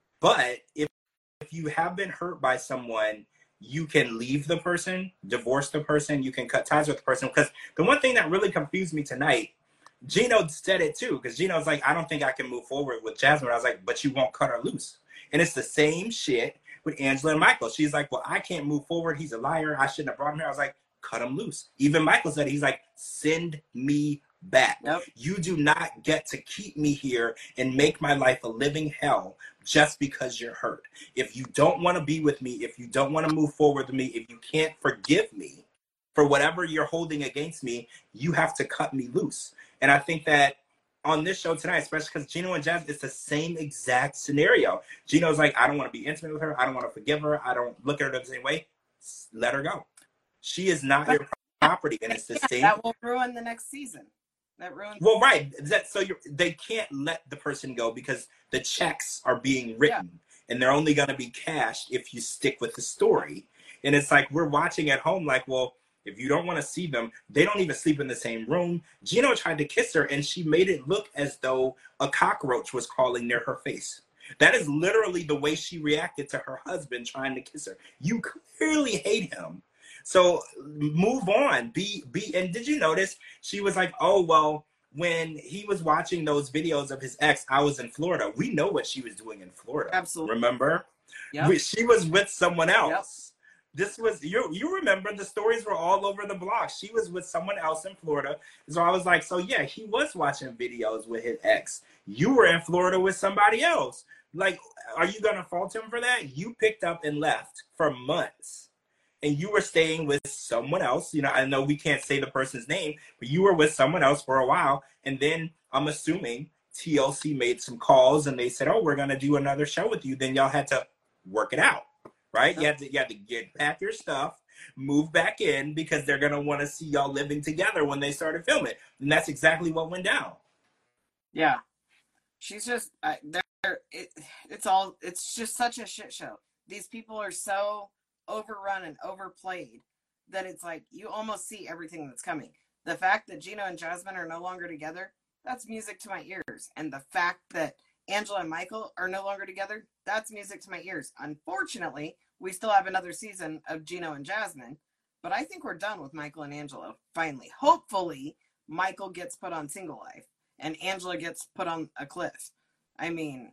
But if, if you have been hurt by someone, you can leave the person, divorce the person, you can cut ties with the person. Because the one thing that really confused me tonight, Gino said it too, because Gino's like, I don't think I can move forward with Jasmine. I was like, but you won't cut her loose. And it's the same shit with Angela and Michael. She's like, well, I can't move forward. He's a liar. I shouldn't have brought him here. I was like, cut him loose. Even Michael said it. He's like, send me back. Yep. You do not get to keep me here and make my life a living hell just because you're hurt. If you don't want to be with me, if you don't want to move forward with me, if you can't forgive me for whatever you're holding against me, you have to cut me loose. And I think that on this show tonight, especially because Gino and Jazz, it's the same exact scenario. Gino's like, I don't want to be intimate with her. I don't want to forgive her. I don't look at her the same way. Let her go. She is not your property, and it's the same. That will ruin the next season. That ruins. Well, right. That so you're, they can't let the person go because the checks are being written, yeah. and they're only going to be cashed if you stick with the story. And it's like we're watching at home, like, well, if you don't want to see them, they don't even sleep in the same room. Gino tried to kiss her, and she made it look as though a cockroach was crawling near her face. That is literally the way she reacted to her husband trying to kiss her. You clearly hate him. So move on. Be be. And did you notice she was like, oh, well, when he was watching those videos of his ex, I was in Florida. We know what she was doing in Florida. Absolutely. Remember? Yep. She was with someone else. Yep. This was, you you remember the stories were all over the block. She was with someone else in Florida. So I was like, so yeah, he was watching videos with his ex. You were in Florida with somebody else. Like, are you going to fault him for that? You picked up and left for months. And you were staying with someone else. You know, I know we can't say the person's name, but you were with someone else for a while. And then I'm assuming T L C made some calls and they said, oh, we're going to do another show with you. Then y'all had to work it out. Right? You have to you have to get pack your stuff, move back in because they're gonna want to see y'all living together when they started filming, and that's exactly what went down. Yeah, she's just uh, there. It, it's all. It's just such a shit show. These people are so overrun and overplayed that it's like you almost see everything that's coming. The fact that Gino and Jasmine are no longer together, that's music to my ears, and the fact that Angela and Michael are no longer together, that's music to my ears. Unfortunately, we still have another season of Gino and Jasmine, but I think we're done with Michael and Angela, finally. Hopefully, Michael gets put on Single Life, and Angela gets put on a cliff. I mean,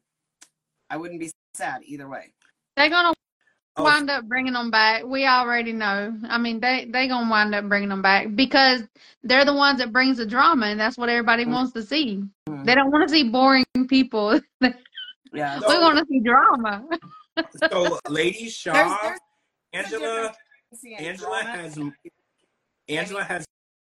I wouldn't be sad either way. They're going to wind up bringing them back. We already know. I mean, they they going to wind up bringing them back because they're the ones that brings the drama, and that's what everybody mm-hmm. wants to see. Mm-hmm. They don't want to see boring people. Yeah, we want to see drama. So, Lady Shaw, there's, there's Angela, Angela has Angela has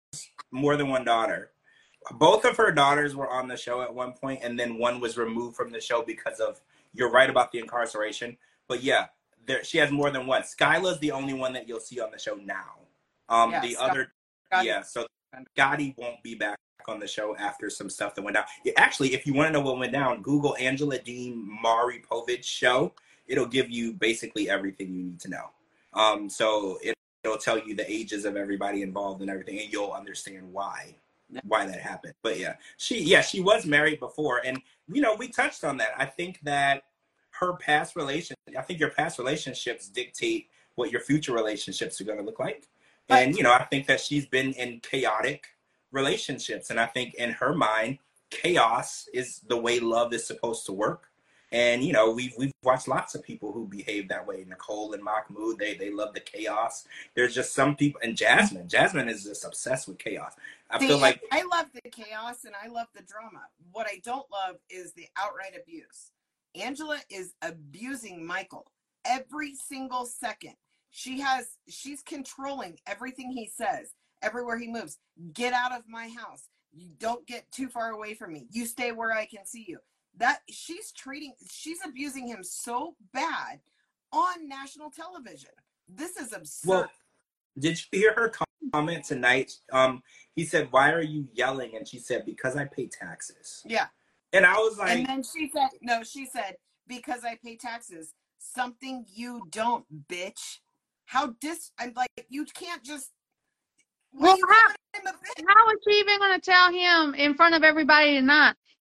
more than one daughter. Both of her daughters were on the show at one point, and then one was removed from the show because of. You're right about the incarceration, but yeah, there she has more than one. Skyla's the only one that you'll see on the show now. Um, yeah, the Scott, other, Scott, yeah, so Gotti won't be back on the show after some stuff that went down. Actually, if you want to know what went down, Google Angela Dean Maury Povich show. It'll give you basically everything you need to know. Um, so it, it'll tell you the ages of everybody involved and everything, and you'll understand why why that happened. But yeah, she yeah she was married before, and you know we touched on that. I think that her past relation, I think your past relationships dictate what your future relationships are going to look like. But, and you know I think that she's been in chaotic relationships, and I think in her mind, chaos is the way love is supposed to work. And, you know, we've, we've watched lots of people who behave that way. Nicole and Mahmoud, they, they love the chaos. There's just some people, and Jasmine, Jasmine is just obsessed with chaos. I See, feel like. I love the chaos and I love the drama. What I don't love is the outright abuse. Angela is abusing Michael every single second. She has, she's controlling everything he says, everywhere he moves. Get out of my house. You don't get too far away from me. You stay where I can see you. That she's treating, she's abusing him so bad on national television. This is absurd. Well, did you hear her comment tonight? Um, he said, "Why are you yelling?" And she said, "Because I pay taxes." Yeah. And I was like, and then she said, "No," she said, "Because I pay taxes." Something you don't, bitch. How dis? I'm like, you can't just. Well, how, how is she even going to tell him in front of everybody tonight?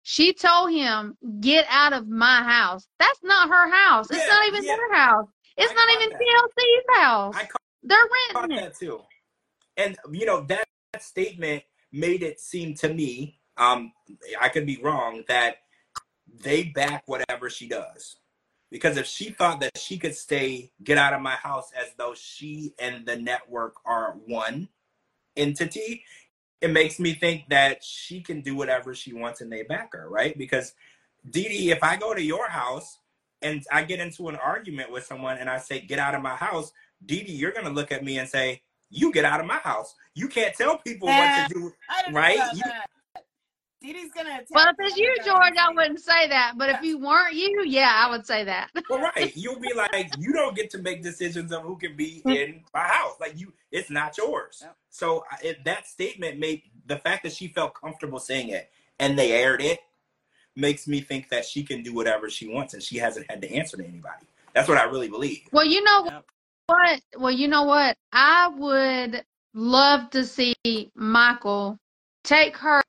She told him, get out of my house. That's not her house. It's Yeah, not even yeah. their house. It's I not caught even that. T L C's house. I caught, They're caught renting it. that too. And, you know, that, that statement made it seem to me, um, I could be wrong, that they back whatever she does. Because if she thought that she could stay, get out of my house, as though she and the network are one entity, it makes me think that she can do whatever she wants and they back her, right? Because DeDe, if I go to your house and I get into an argument with someone and I say, get out of my house, DeDe, you're going to look at me and say, you get out of my house. You can't tell people Yeah, what to do, I don't right? know about You, that. DeDe's gonna attack. Well, if it's the you, other guy George, and I say, wouldn't say that. But if you weren't you, yeah, I would say that. well, right. You'll be like, you don't get to make decisions of who can be in my house. Like, you, it's not yours. Yep. So it, that statement made, the fact that she felt comfortable saying it and they aired it, makes me think that she can do whatever she wants and she hasn't had to answer to anybody. That's what I really believe. Well, you know Yep. what? Well, you know what? I would love to see Michael take her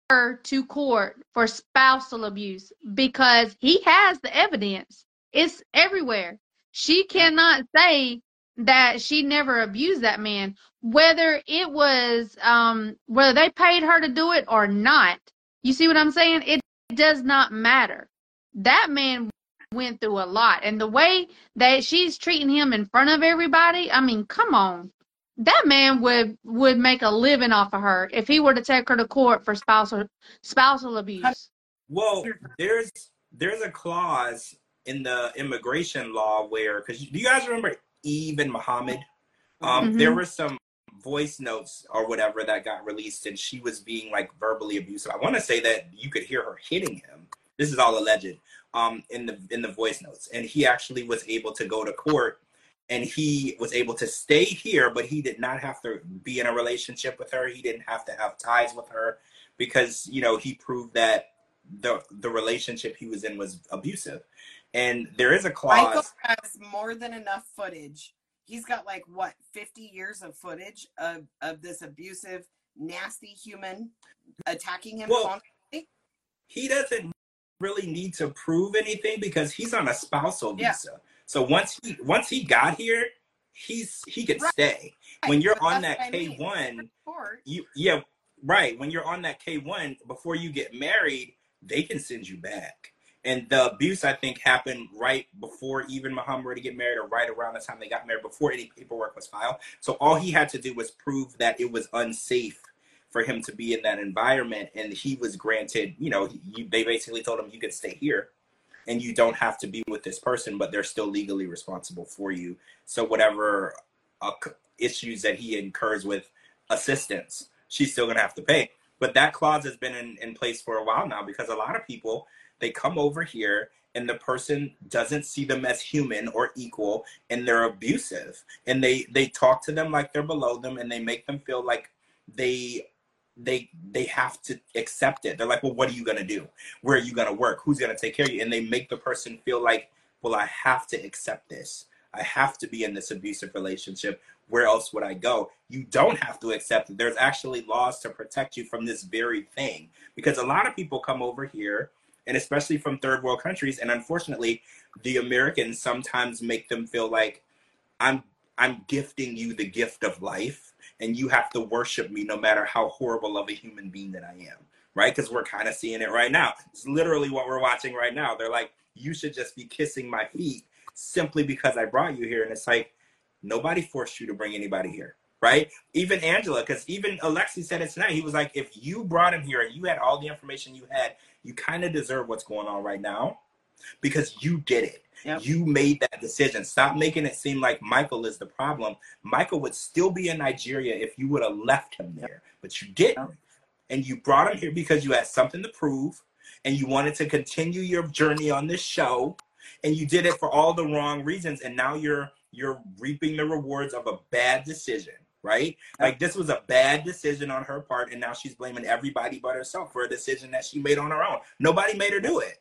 to court for spousal abuse because he has the evidence. It's everywhere. She cannot say that she never abused that man, whether it was um whether they paid her to do it or not. You see what I'm saying? It does not matter. That man went through a lot, and the way that she's treating him in front of everybody, I mean, come on. That man would would make a living off of her if he were to take her to court for spousal spousal abuse. Well, there's there's a clause in the immigration law where, because do you guys remember Eve and Muhammad? Um, Mhm. There were some voice notes or whatever that got released, and she was being like verbally abusive. I want to say that you could hear her hitting him. This is all alleged. Um, in the in the voice notes, and he actually was able to go to court. And he was able to stay here, but he did not have to be in a relationship with her. He didn't have to have ties with her because, you know, he proved that the the relationship he was in was abusive. And there is a clause. Michael has more than enough footage. He's got like, what, fifty years of footage of, of this abusive, nasty human attacking him Well, constantly. He doesn't really need to prove anything because he's on a spousal Yeah. visa. So once he once he got here, he's he could Right. stay. When you're But on that's that what I K mean. one, Court. you yeah, right. When you're on that K one, before you get married, they can send you back. And the abuse, I think, happened right before even Muhammad were to get married, or right around the time they got married, before any paperwork was filed. So all he had to do was prove that it was unsafe for him to be in that environment, and he was granted, you know, he, they basically told him, you could stay here and you don't have to be with this person, but they're still legally responsible for you. So whatever uh, issues that he incurs with assistance, she's still gonna have to pay. But that clause has been in, in place for a while now, because a lot of people, they come over here and the person doesn't see them as human or equal, and they're abusive, and they they talk to them like they're below them, and they make them feel like they they they have to accept it. They're like, well, what are you gonna do? Where are you gonna work? Who's gonna take care of you? And they make the person feel like, well, I have to accept this. I have to be in this abusive relationship. Where else would I go? You don't have to accept it. There's actually laws to protect you from this very thing, because a lot of people come over here, and especially from third world countries, and unfortunately the Americans sometimes make them feel like, I'm I'm gifting you the gift of life, and you have to worship me no matter how horrible of a human being that I am, right? Because we're kind of seeing it right now. It's literally what we're watching right now. They're like, you should just be kissing my feet simply because I brought you here. And it's like, nobody forced you to bring anybody here, right? Even Angela, because even Alexi said it tonight. He was like, if you brought him here and you had all the information you had, you kind of deserve what's going on right now, because you did it. Yep. You made that decision. Stop making it seem like Michael is the problem. Michael would still be in Nigeria if you would have left him there, but you didn't. And you brought him here because you had something to prove, and you wanted to continue your journey on this show, and you did it for all the wrong reasons. And now you're you're reaping the rewards of a bad decision, right? Like, this was a bad decision on her part, and now she's blaming everybody but herself for a decision that she made on her own. Nobody made her do it.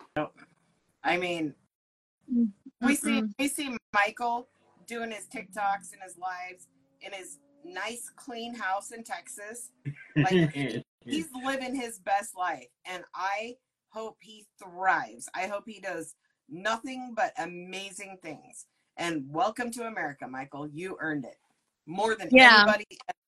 I mean, we see we see Michael doing his TikToks and his lives in his nice, clean house in Texas. Like, he's living his best life, and I hope he thrives. I hope he does nothing but amazing things. And welcome to America, Michael. You earned it more than yeah. anybody.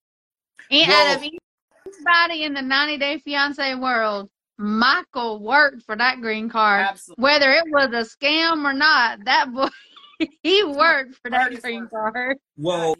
And out of anybody in the ninety Day Fiance world, Michael worked for that green card. Absolutely. Whether it was a scam or not, that boy, he worked for that green worker. card. Well,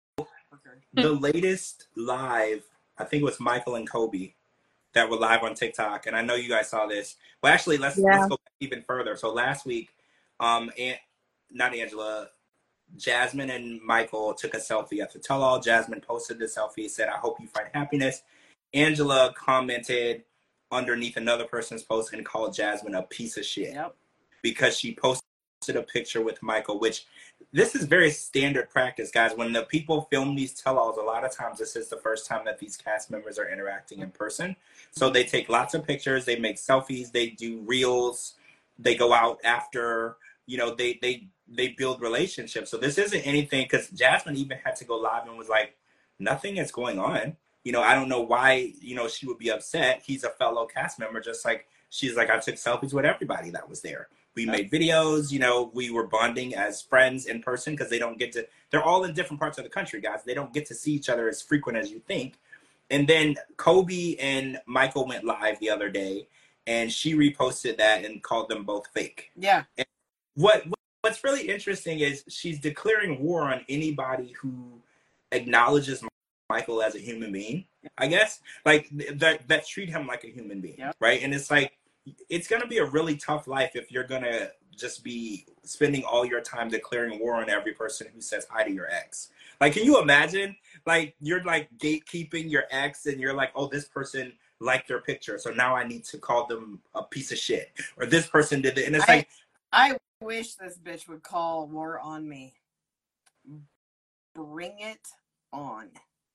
the latest live, I think it was Michael and Kobe that were live on TikTok, and I know you guys saw this. Well, actually, let's yeah. let's go back even further. So last week, um, Aunt, not Angela, Jasmine and Michael took a selfie at the tell-all. Jasmine posted the selfie, said, "I hope you find happiness." Angela commented underneath another person's post and called Jasmine a piece of shit yep. because she posted a picture with Michael, which this is very standard practice, guys. When the people film these tell-alls, a lot of times this is the first time that these cast members are interacting in person. So they take lots of pictures, they make selfies, they do reels, they go out after, you know, they they they build relationships. So this isn't anything, because Jasmine even had to go live and was like, nothing is going on. You know, I don't know why, you know, she would be upset. He's a fellow cast member, just like she's like, I took selfies with everybody that was there. We made videos, you know, we were bonding as friends in person because they don't get to, they're all in different parts of the country, guys. They don't get to see each other as frequent as you think. And then Kobe and Michael went live the other day and she reposted that and called them both fake. Yeah. And what what's really interesting is she's declaring war on anybody who acknowledges Michael as a human being, I guess, like that that treat him like a human being, yeah. right? And it's like, it's going to be a really tough life if you're going to just be spending all your time declaring war on every person who says hi to your ex. Like, can you imagine, like, you're like gatekeeping your ex and you're like, oh, this person liked their picture, so now I need to call them a piece of shit, or this person did it. And it's I, like, I wish this bitch would call war on me. Bring it on.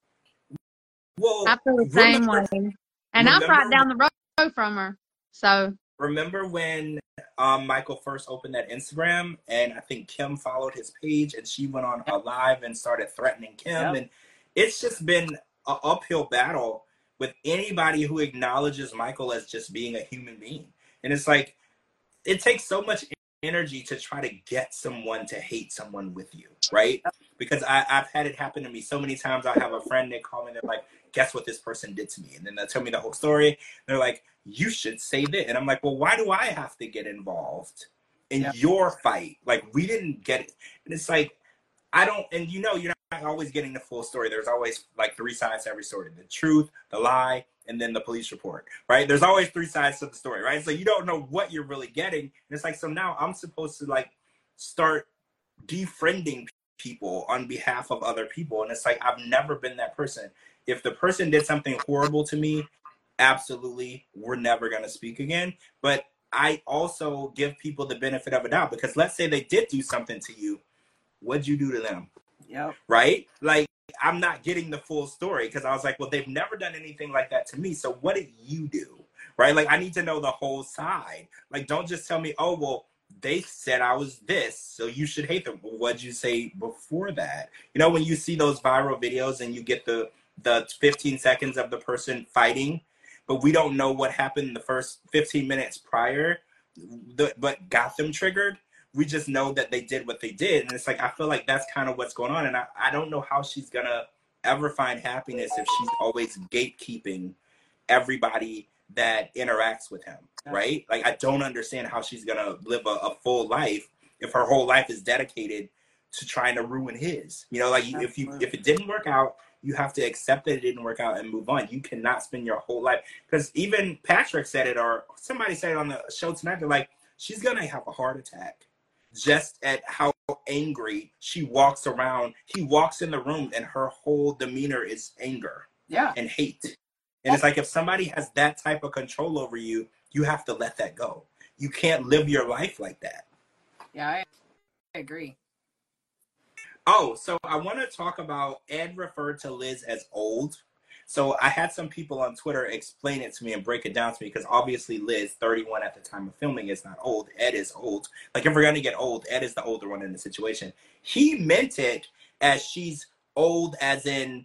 Well, I feel the same way. And I'm right down the road from her. So remember when um, Michael first opened that Instagram, and I think Kim followed his page, and she went on a live and started threatening Kim, yep. and it's just been an uphill battle with anybody who acknowledges Michael as just being a human being. And it's like, it takes so much energy to try to get someone to hate someone with you, right? Because I, I've had it happen to me so many times. I have a friend, they call me, they're like, guess what this person did to me? And then they'll tell me the whole story. They're like, you should say that. And I'm like, well, why do I have to get involved in yeah. your fight? Like, we didn't get it. And it's like, I don't, and you know, you're not always getting the full story. There's always like three sides to every story: the truth, the lie, and then the police report, right? There's always three sides to the story, right? So you don't know what you're really getting. And it's like, so now I'm supposed to like start defriending people on behalf of other people. And it's like, I've never been that person. If the person did something horrible to me, absolutely, we're never going to speak again. But I also give people the benefit of a doubt, because let's say they did do something to you. What'd you do to them? Yep. Right? Like, I'm not getting the full story, because I was like, well, they've never done anything like that to me. So what did you do? Right? Like, I need to know the whole side. Like, don't just tell me, oh, well, they said I was this, so you should hate them. Well, what'd you say before that? You know, when you see those viral videos and you get the, the fifteen seconds of the person fighting, but we don't know what happened in the first fifteen minutes prior, the, but got them triggered. We just know that they did what they did. And it's like, I feel like that's kind of what's going on. And I, I don't know how she's going to ever find happiness if she's always gatekeeping everybody that interacts with him, right? Like, I don't understand how she's going to live a, a full life if her whole life is dedicated to trying to ruin his. You know, like, Absolutely. if you if it didn't work out, you have to accept that it didn't work out and move on. You cannot spend your whole life. Because even Patrick said it, or somebody said it on the show tonight, they're like, she's going to have a heart attack just at how angry she walks around. He walks in the room and her whole demeanor is anger yeah. and hate. And it's like, if somebody has that type of control over you, you have to let that go. You can't live your life like that. Yeah, I agree. Oh, so I want to talk about, Ed referred to Liz as old. So I had some people on Twitter explain it to me and break it down to me, because obviously Liz, thirty-one at the time of filming, is not old. Ed is old. Like, if we're going to get old, Ed is the older one in the situation. He meant it as she's old as in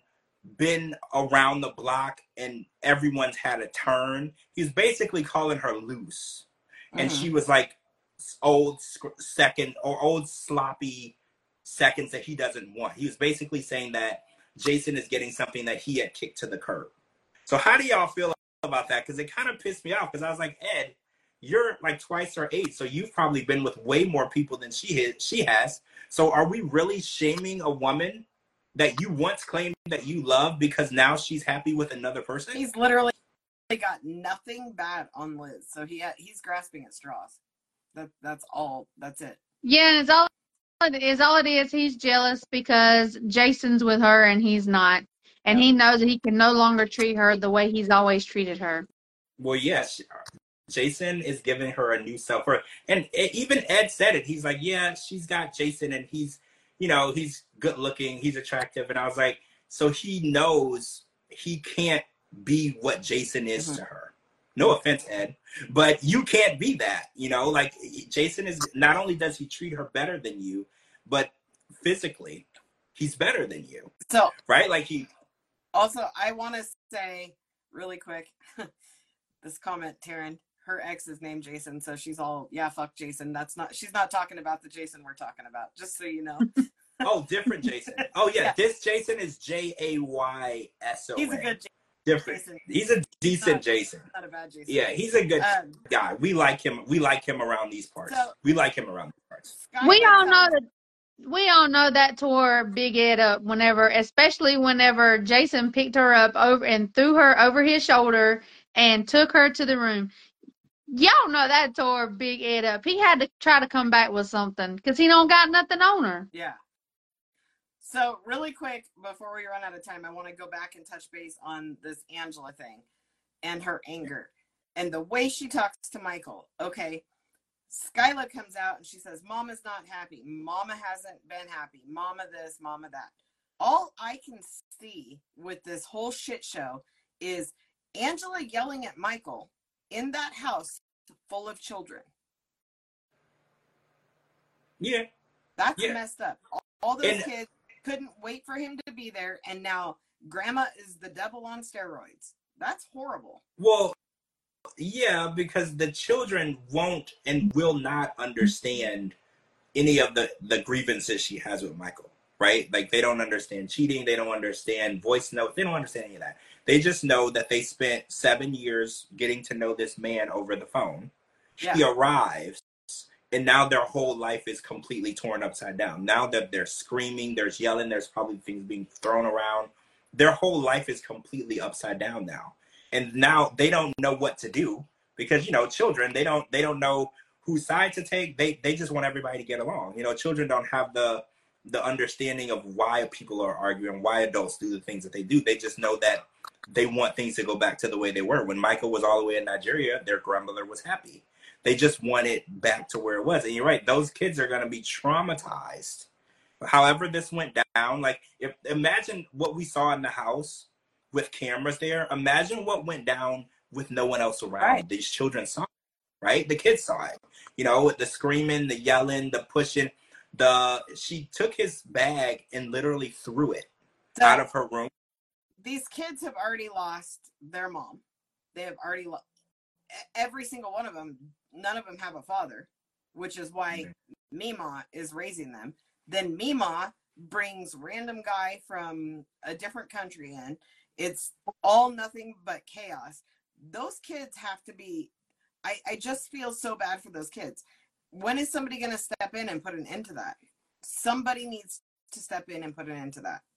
been around the block and everyone's had a turn. He was basically calling her loose. Mm-hmm. And she was like old second or old sloppy seconds that he doesn't want. He was basically saying that Jason is getting something that he had kicked to the curb. So how do y'all feel about that? Because it kind of pissed me off, because I was like, Ed, you're like twice her age, so you've probably been with way more people than she is, she has. So are we really shaming a woman that you once claimed that you love because now she's happy with another person? He's literally got nothing bad on Liz, so he he's grasping at straws. That that's all. That's it. Yeah, and it's all it is. All it is. He's jealous because Jason's with her and he's not, and he knows that he can no longer treat her the way he's always treated her. Well, yes, Jason is giving her a new self, and even Ed said it. He's like, yeah, she's got Jason, and he's, you know, he's good looking, he's attractive, and I was like, so he knows he can't be what Jason is mm-hmm. to her. No offense, Ed, but you can't be that, you know, like Jason is, not only does he treat her better than you, but physically he's better than you. So, right? Like he. Also, I want to say really quick, this comment, Taryn, her ex is named Jason. So she's all, yeah, fuck Jason. That's not, she's not talking about the Jason we're talking about, just so you know. Oh, different Jason. Oh yeah. yeah. This Jason is J A Y S O N. He's a good Jason. Different. Jason. He's a decent not, Jason. Not a bad Jason. Yeah, he's a good um, guy. We like him. We like him around these parts. So, we like him around these parts. We all know that. We all know that tore Big Ed up whenever, especially whenever Jason picked her up over and threw her over his shoulder and took her to the room. Y'all know that tore Big Ed up. He had to try to come back with something because he don't got nothing on her. Yeah. So really quick, before we run out of time, I want to go back and touch base on this Angela thing and her anger and the way she talks to Michael. Okay, Skyla comes out and she says, Mama's not happy. Mama hasn't been happy. Mama this, Mama that. All I can see with this whole shit show is Angela yelling at Michael in that house full of children. Yeah. That's yeah. messed up. All, all those and- kids couldn't wait for him to be there, and now grandma is the devil on steroids. That's horrible. Well, yeah, because the children won't and will not understand any of the, the grievances she has with Michael, right? Like, they don't understand cheating. They don't understand voice notes. They don't understand any of that. They just know that they spent seven years getting to know this man over the phone. Yeah. He arrives. And now their whole life is completely torn upside down. Now that they're screaming, there's yelling, there's probably things being thrown around. Their whole life is completely upside down now. And now they don't know what to do because, you know, children, they don't they don't know whose side to take. They they just want everybody to get along. You know, children don't have the the understanding of why people are arguing, why adults do the things that they do. They just know that they want things to go back to the way they were. When Michael was all the way in Nigeria, their grandmother was happy. They just want it back to where it was. And you're right, those kids are going to be traumatized. However this went down, like, if, imagine what we saw in the house with cameras there. Imagine what went down with no one else around. Right. These children saw it, right? The kids saw it. You know, with the screaming, the yelling, the pushing. The She took his bag and literally threw it so, out of her room. These kids have already lost their mom. They have already lost. Every single one of them, none of them have a father, which is why Mima is raising them. Then Mima brings random guy from a different country in. It's all nothing but chaos. Those kids have to be, I, I just feel so bad for those kids. When is somebody going to step in and put an end to that? Somebody needs to step in and put an end to that.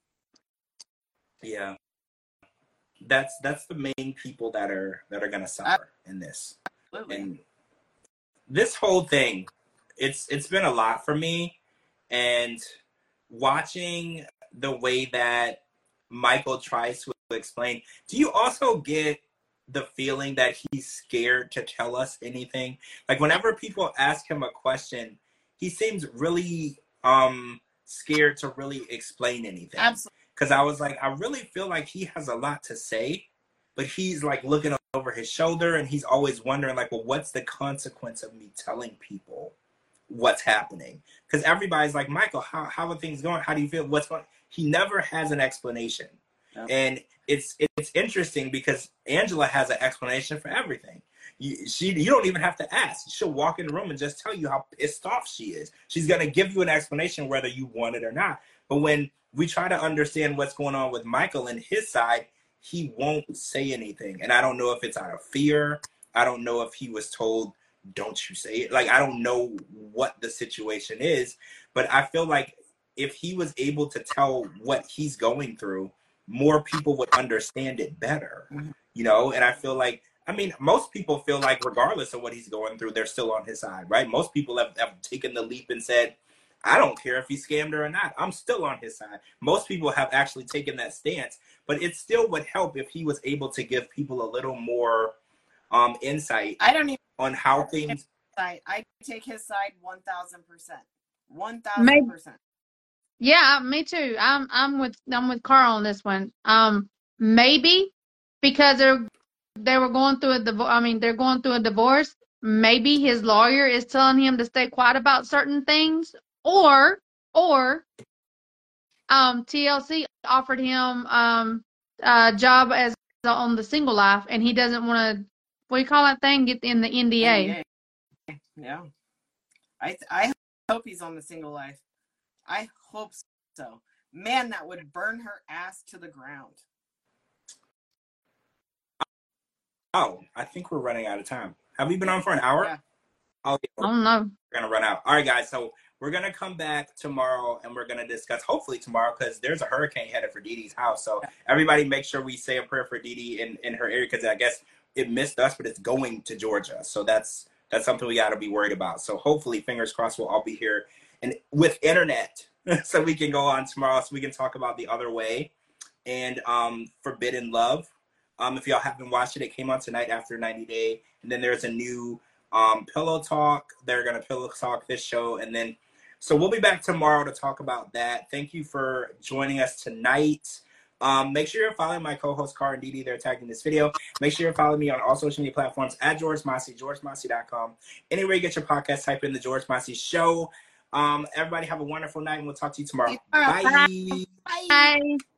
Yeah. That's that's the main people that are that are gonna suffer in this. Absolutely. And this whole thing, it's it's been a lot for me, and watching the way that Michael tries to explain. Do you also get the feeling that he's scared to tell us anything? Like, whenever people ask him a question, he seems really um scared to really explain anything. Absolutely. Because I was like, I really feel like he has a lot to say, but he's like looking over his shoulder and he's always wondering, like, well, what's the consequence of me telling people what's happening? Because everybody's like, Michael, how, how are things going? How do you feel? What's going on? He never has an explanation. Yep. And it's it's interesting because Angela has an explanation for everything. You, she, you don't even have to ask. She'll walk in the room and just tell you how pissed off she is. She's going to give you an explanation whether you want it or not. But when we try to understand what's going on with Michael and his side, he won't say anything. And I don't know if it's out of fear. I don't know if he was told, don't you say it. Like, I don't know what the situation is. But I feel like if he was able to tell what he's going through, more people would understand it better. Mm-hmm. You know, and I feel like, I mean, most people feel like regardless of what he's going through, they're still on his side, right? Most people have, have taken the leap and said, I don't care if he scammed her or not. I'm still on his side. Most people have actually taken that stance, but it still would help if he was able to give people a little more um, insight I don't even on how things... I take his side one thousand percent. one thousand percent. Yeah, me too. I'm I'm with I'm with Carl on this one. Um, maybe because they're they were going through a divorce. I mean, they're going through a divorce. Maybe his lawyer is telling him to stay quiet about certain things, or or um, T L C offered him um a job as on the Single Life, and he doesn't want to. What do you call that thing? Get in the N D A. N D A. Yeah, I I hope he's on the Single Life. I hope so. Man, that would burn her ass to the ground. Oh, I think we're running out of time. Have we been on for an hour? Yeah. Oh, I don't know. We're going to run out. All right, guys. So we're going to come back tomorrow, and we're going to discuss, hopefully tomorrow, because there's a hurricane headed for Dee Dee's house. So everybody make sure we say a prayer for Dee Dee in, in her area, because I guess it missed us, but it's going to Georgia. So that's that's something we got to be worried about. So hopefully, fingers crossed, we'll all be here and with internet so we can go on tomorrow so we can talk about The Other Way and um, Forbidden Love. Um, if y'all haven't watched it, it came out tonight after ninety day. And then there's a new um, Pillow Talk. They're going to Pillow Talk this show. And then, so we'll be back tomorrow to talk about that. Thank you for joining us tonight. Um, make sure you're following my co-host, Car and Dee Dee. They're tagging this video. Make sure you're following me on all social media platforms at George Mossey, george mossey dot com. Anywhere you get your podcast, type in The George Mossey Show. Um, everybody have a wonderful night, and we'll talk to you tomorrow. Bye. Bye. Bye.